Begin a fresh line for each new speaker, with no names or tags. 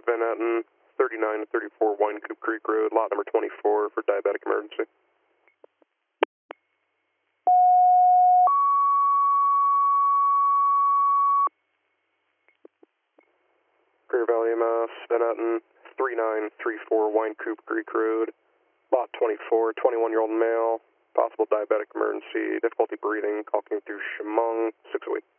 Van Etten, 39 to 34 Wine Coop Creek Road, lot number 24 for diabetic emergency. Greer Valley, Mass, Van Etten, 3934 Wine Coop Creek Road, lot 24, 21-year-old male, possible diabetic emergency, difficulty breathing, call came through Chemung, 608.